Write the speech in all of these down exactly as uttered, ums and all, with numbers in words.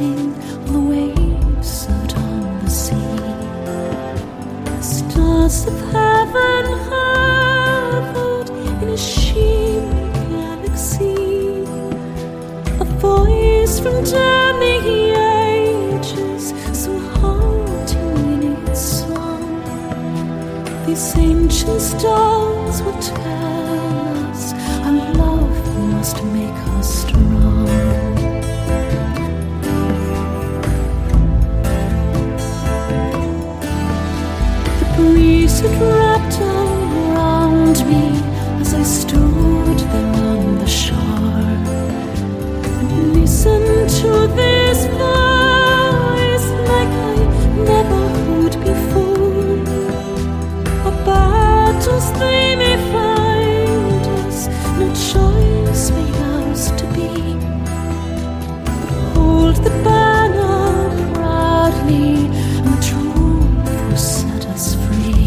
dancing on the waves out on the sea. The stars of heaven hovered in a shimmering galaxy. A voice from down the ages, so haunting in its song. These ancient stars will tell us our love must make us strong. The breeze had wrapped around me as I stood there on the shore and listened to this voice like I never heard before. Our battles they may find us, no choice may ours to be. But hold the banner proudly, and the truth will set us free.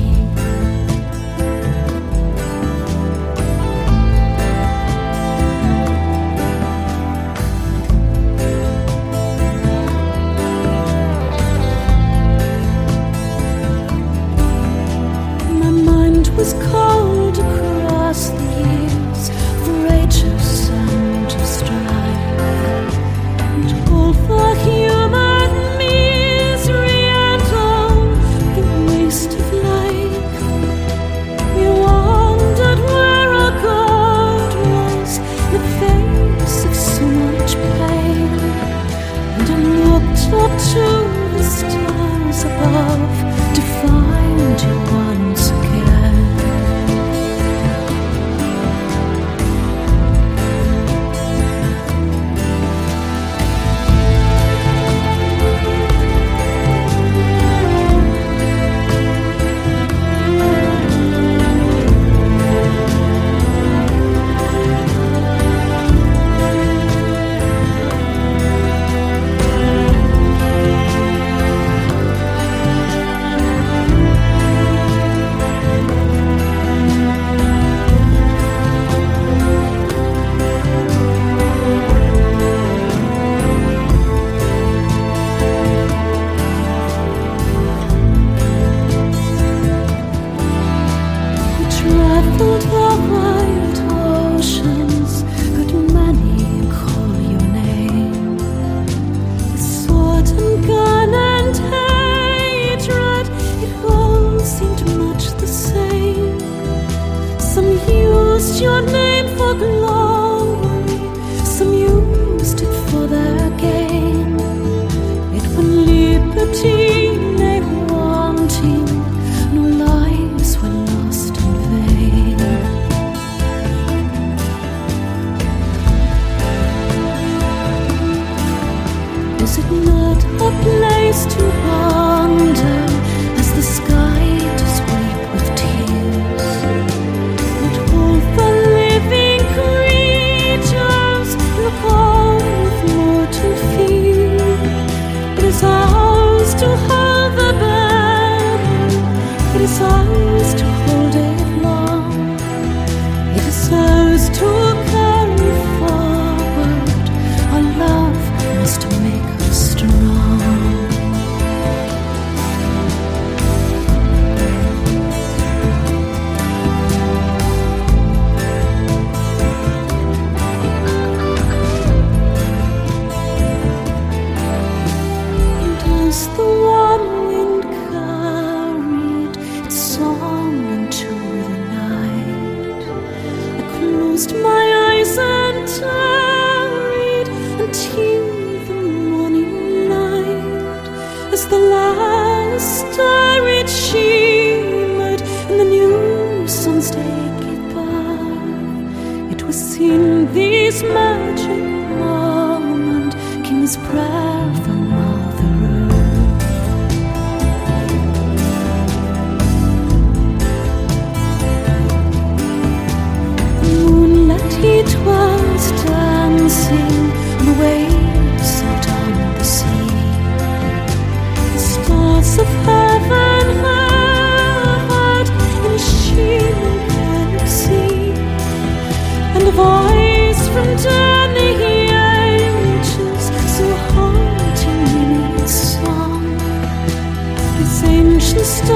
My mind was cold across the years of rages and of strife, and all the human misery and all the waste of life. We wondered where our God was in the face of so much pain, and I looked up to the stars above to find you once again. Traveled the wide oceans, could many call your name. With sword and gun and hatred, it all seemed much the same. Some used your name for glory, some used it for their gain. Yet when liberty lay wanting, no lives were lost in vain. Is it not a place to wander as the sky does weep with tears? That all the living creatures look on with mortal fear. It is ours to hold the banner, it is ours to hold it long, it is ours to carry forward. Our love must make us strong. And as the warm wind carried its song into the night, I closed my eyes and tarried until the morning light. As the last star it shimmered in the new sun's day above, it was in this magic moment came his prayer from Mother Earth. The moonlit heat was dancing on the waves out on the sea. The stars of heaven hovered in a shimmering galaxy, and a voice from down the ages, so haunting sister